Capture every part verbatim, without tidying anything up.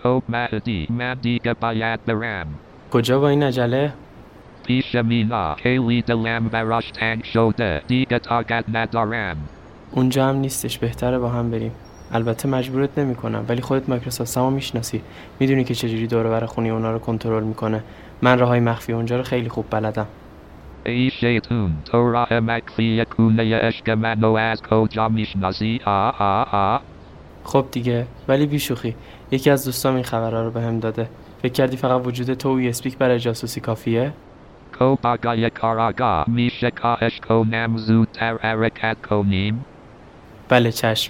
خب مهدی من دیگه باید برم. کجا با این عجله؟ پیش مینا. خیلی دلم براش تنگ شده. دیگه طاقت ندارم. اونجا هم نیستش، بهتره با هم بریم. البته مجبورت نمی کنم، ولی خودت مایکروسافت سامو میشناسی، میدونی که چجوری دور و بر خونه اونا رو کنترل میکنه. من راههای مخفی اونجا رو خیلی خوب بلدم. ای شیطون، تو راه مخفی خونه عشق منو از کجا میشناسی؟ آ آ آ خب دیگه، ولی بیشوخی، یکی از دوستام این خبرها رو بهم داده. فکر کردی فقط وجود تو و اسپیک برای جاسوسی کافیه؟ خب آقای کاراگاه، میشه کاهش کنم زودتر حرکت کنیم؟ بله چشم.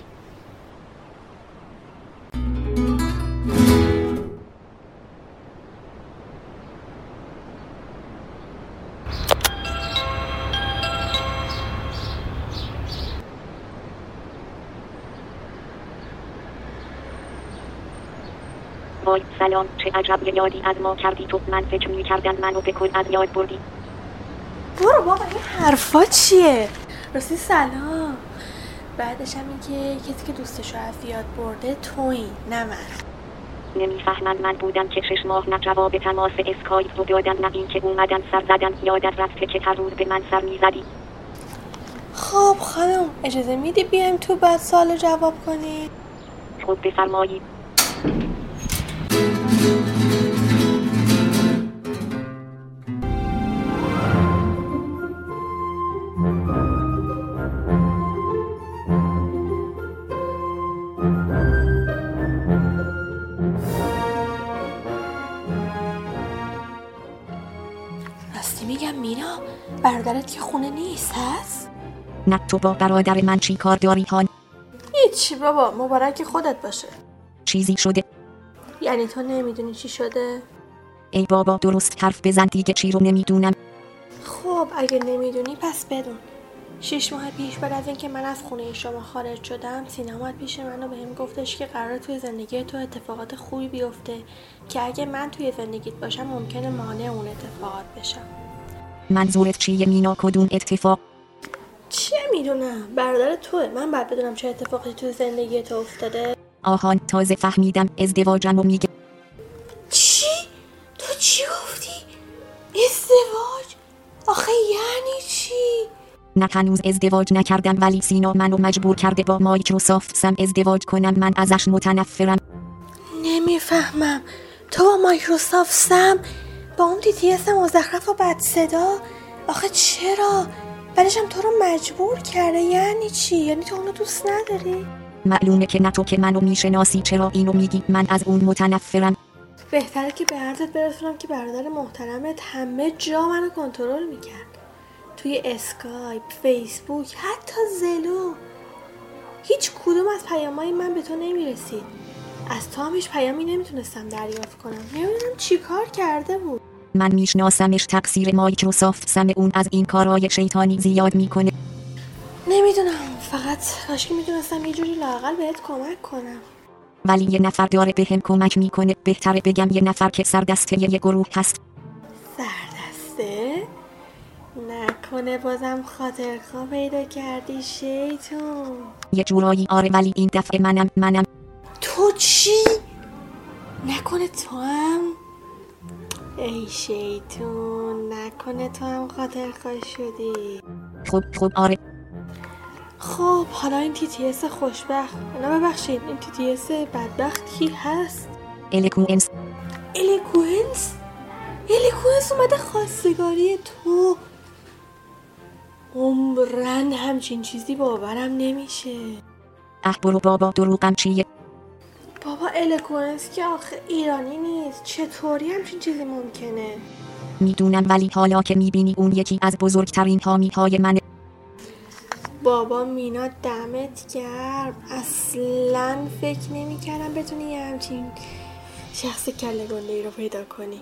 وای سلام، چه عجب یادی از ما کردی تو. من فکر می‌کردم منو به کل از یاد بردی. برو بابا، این حرفا چیه؟ راستی سلام. بعدش هم این که کسی که دوستشو از یاد برده تویی، نه من. نمیفهمم من بودم که شش ماه نه جواب تماس اسکایپ رو دادم، نه این که اومدم سر زدم. یادت رفته که هر روز به من سر میزدی. خب خانم اجازه میدی بیایم تو بعد سال جواب کنی؟ خود بفرمایید. راستی میگم مینا، برادرت که خونه نیست هست؟ نه تو با برادر من چی کار داری هان؟ هیچی بابا، مبارک خودت باشه. چیزی شده؟ یعنی تو نمیدونی چی شده؟ ای بابا درست حرف بزن دیگه، چی رو نمیدونم. خب اگه نمیدونی پس بدون. شش ماه پیش بعد از اینکه من از خونه شما خارج شدم، سینا اومد پیش من و بهم گفتش که قراره توی زندگی تو اتفاقات خوبی بیفته که اگه من توی زندگیت باشم ممکنه مانع اون اتفاقات بشم. منظورت چیه مینا؟ کدوم اتفاق؟ چیه میدونم، برادر توه، من باید بدونم چه اتفاقی توی زندگی تو افتاده. آهان تازه فهمیدم، ازدواجم رو میگه. چی؟ تو چی گفتی؟ ازدواج؟ آخه یعنی چی؟ نه هنوز ازدواج نکردم، ولی سینا منو مجبور کرده با مایکروسافت سم ازدواج کنم. من ازش متنفرم. نمیفهمم. تو با مایکروسافت سم؟ با اون تی تی اس مزخرف و بد صدا؟ آخه چرا؟ بعدش هم تو رو مجبور کرده، یعنی چی؟ یعنی تو اونو دوست نداری؟ معلومه که نه، تو که منو میشناسی چرا اینو میگی؟ من از اون متنفرم. بهتره که به عرضت برسونم که برادر محترمت همه جا منو کنترل میکرد، توی اسکایپ، فیسبوک، حتی زلو. هیچ کدوم از پیامای من به تو نمیرسید. از تو هم هیچ پیامی نمیتونستم دریافت کنم. نمیدونم چی کار کرده بود. من میشناسمش، تقصیر مایکروسافت سم اون از این کارهای شیطانی زیاد میکنه. نمیدونم، فقط کاش که میدونستم یه جوری لااقل بهت کمک کنم. ولی یه نفر داره بهم کمک میکنه. بهتره بگم یه نفر که سردسته یه گروه هست. سردسته؟ نکنه بازم خاطرخواه پیدا کردی شیطون؟ یه جورایی آره، ولی این دفعه منم منم تو چی؟ نکنه تو هم؟ ای شیطون، نکنه تو هم خاطرخواه شدی؟ خب خب آره. خب حالا این تی تی اس خوشبخت، نه ببخشید این تی تی اس بدبخت کی هست؟ الکوئنس. الکوئنس؟ الکوئنس اومده خواستگاری تو؟ عمرن همچین چیزی باورم نمیشه. اه برو بابا، دروغم چیه؟ بابا الکوئنس که آخه ایرانی نیست، چطوری همچین چیزی ممکنه؟ میدونم، ولی حالا که میبینی اون یکی از بزرگترین حامی های منه. بابا مینا دمت گرم، اصلا فکر نمی کردم بتونی همچین شخص کله گنده ای رو پیدا کنی.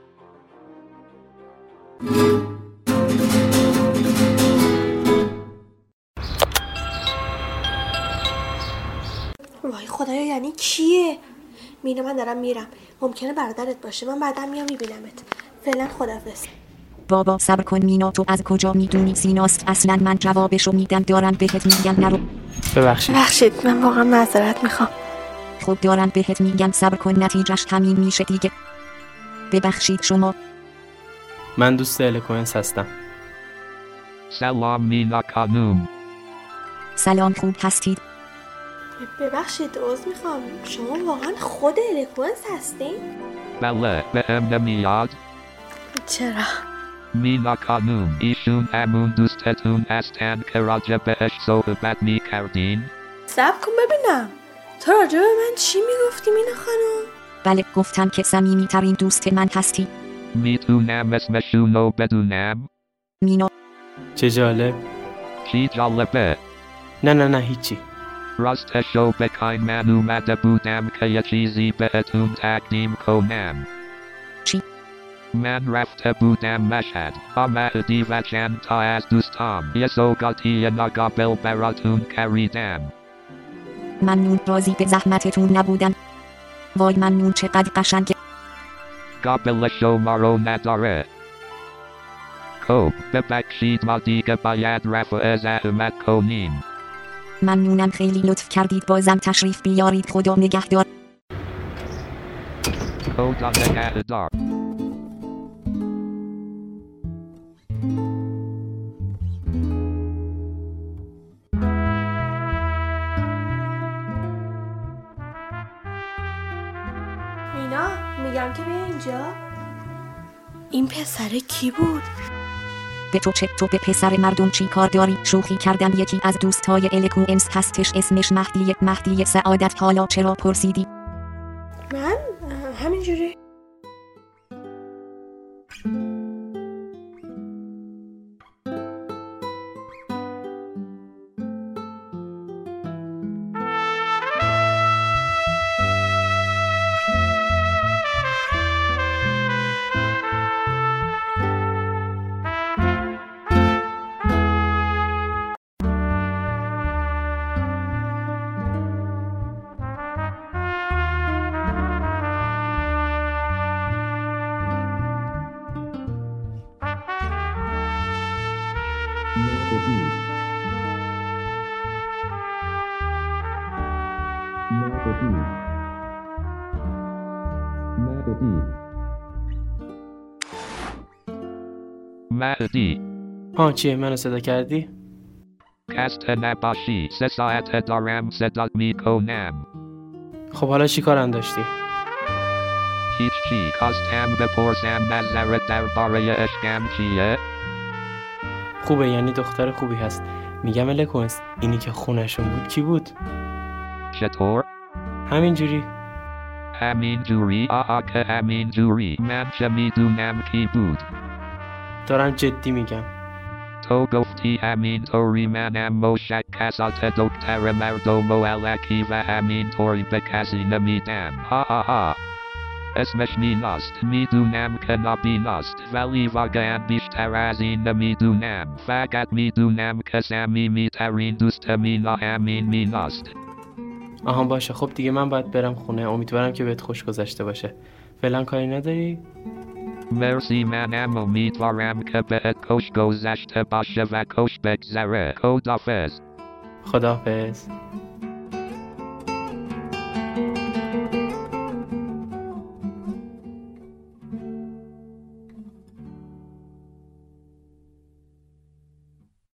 وای خدایا، یعنی کیه؟ مینا من دارم میرم، ممکنه برادرت باشه، من بعدا میام میبینمت. فعلا خداحافظ. بابا صبر کن مینا، تو از کجا میدونی سیناست؟ اصلا من جوابشو میدم، دارم بهت میگم نرو. ببخشید ببخشید من واقعا معذرت میخوام. خب دارم بهت میگم صبر کن، نتیجهش همین میشه دیگه. ببخشید شما. من دوست الکوئنس هستم. سلام مینا خانوم. سلام، خوب هستید؟ ببخشید عذر میخوام، شما واقعا خود الکوئنس هستین؟ بله، بهم نمیاد؟ چرا؟ مینا خانوم، ایشون همون دوستتون هستن که راجع بهش صحبت میکردین؟ صبر کن ببینم، تو راجع به من چی میگفتی مینا خانوم؟ بله، گفتم که صمیمی ترین دوست من هستی. میتونم اسمشونو بدونم؟ مینا. چه جالب. چی جالبه؟ نه نه نه هیچی. راستشو بخواین من اومده بودم که یه چیزی بهتون تقدیم کنم. چی؟ من رفته بودم مشهد با مهدی و چند تا از دوستام یه سوگاتی ناقابل براتون خریدم. ممنون، راضی به زحمتتون نبودم. وای ممنون، چقدر قشنگه. قابل شما رو نداره. خب ببخشید ما دیگه باید رفع زحمت کنیم. ممنونم، خیلی لطف کردید، بازم تشریف بیارید. خدا نگهدار. خدا نگهدار. مینا میگم که بیا اینجا. این پسر کی بود؟ به تو چه؟ تو به پسر مردم چی کار داری؟ شوخی کردم، یکی از دوستای الکوئنس هستش، اسمش مهدیه. مهدی سعادت. حالا چرا پرسیدی؟ من همینجوری. مهدی. ها چیه؟ منو صدا کردی؟ خسته نباشی، سه ساعت دارم صدات میکنم. خب حالا چی کارم داشتی؟ هیچی، خواستم بپرسم نظرت درباره اشکم چیه؟ خوبه، یعنی دختر خوبی هست. میگم الکوئنس، اینی که خونشون بود کی بود؟ چطور؟ همینجوری. همین جوری؟ آها که همین جوری. من چه میدونم کی بود؟ دارم جدی میگم. تو گفتی همینطوری، منم مشخصات دکتر مردم و الکی و همینطوری به کسی نمیدم. ها ها ها. اسمش میناست. میدونم که نابیناست، ولی واقعا بیشتر از این نمیدونم. فقط میدونم که صمیمی ترین دوست مینا همین میناست. آها باشه، خب دیگه من باید برم خونه. امیدوارم که بهت خوش گذشته باشه. فعلا کاری نداری؟ مرسی، منم امیدوارم که بهت خوش گذشته باشه و خوش بگذره. خداحافظ. خداحافظ.